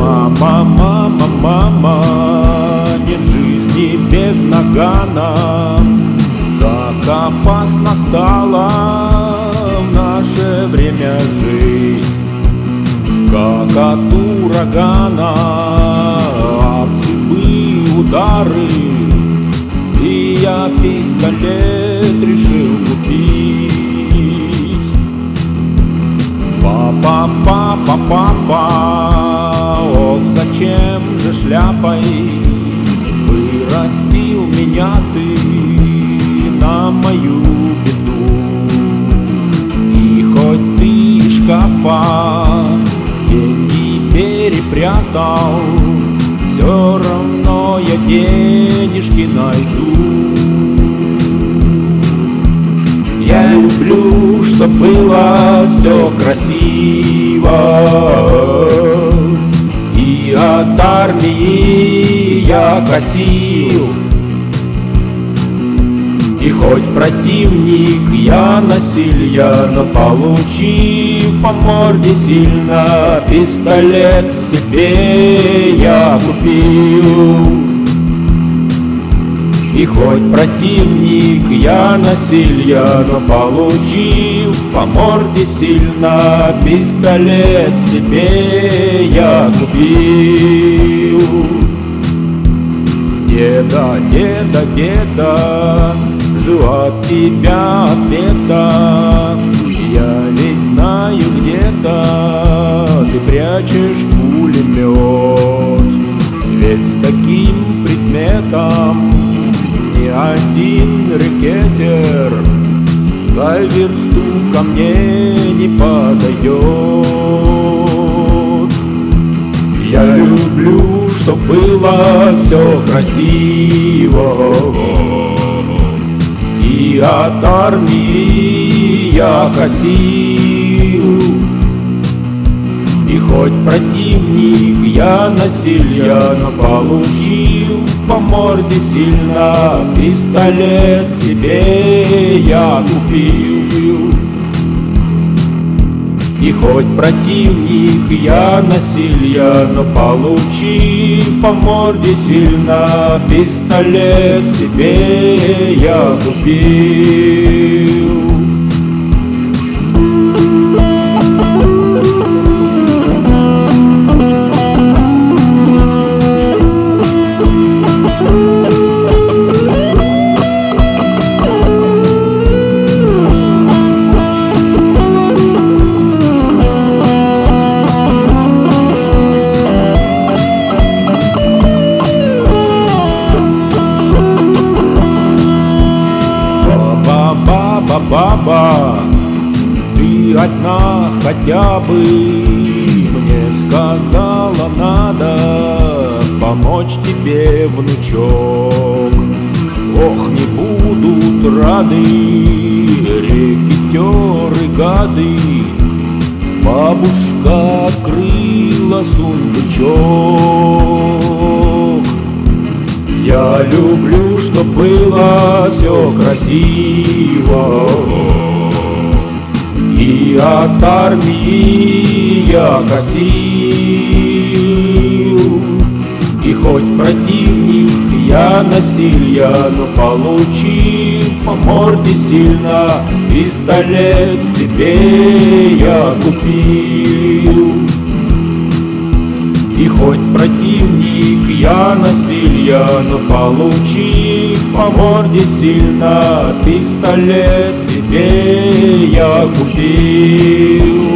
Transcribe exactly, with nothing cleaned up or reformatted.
Мама, мама, мама, нет жизни без нагана. Так опасно стало в наше время жить, как от урагана, отсыпы, удары. И я пистолет решил купить. Папа, папа, папа, ох, зачем же шляпой вырастил меня ты на мою беду? И хоть ты из шкафа деньги перепрятал, все равно я денежки найду. Я люблю, чтоб было все красиво, и от армии я косил. И хоть противник я насилья, но получив по морде сильно, пистолет себе я купил. И хоть противник я насилья, но получив по морде сильно, пистолет себе я купил. Деда, деда, деда, жду от тебя ответа. Я ведь знаю, где-то ты прячешь пулемет. Ведь с таким предметом ни один рэкетер за версту ко мне не подойдет. Я люблю, чтоб было все красиво, и от армии я косил. И хоть противник я насилья, но получил по морде сильно, пистолет себе я купил. И хоть противник я насилья, но получив по морде сильно, пистолет себе я купил. Баба, ты одна хотя бы мне сказала, надо помочь тебе, внучок. Ох, не будут рады рэкетеры, гады. Бабушка открыла сундучок. Я люблю, чтоб было все красиво, и от армии я косил. И хоть противник я насилья, но получив по морде сильно, пистолет себе я купил. И хоть противник я насилья, но получив по морде сильно, пистолет себе я купил.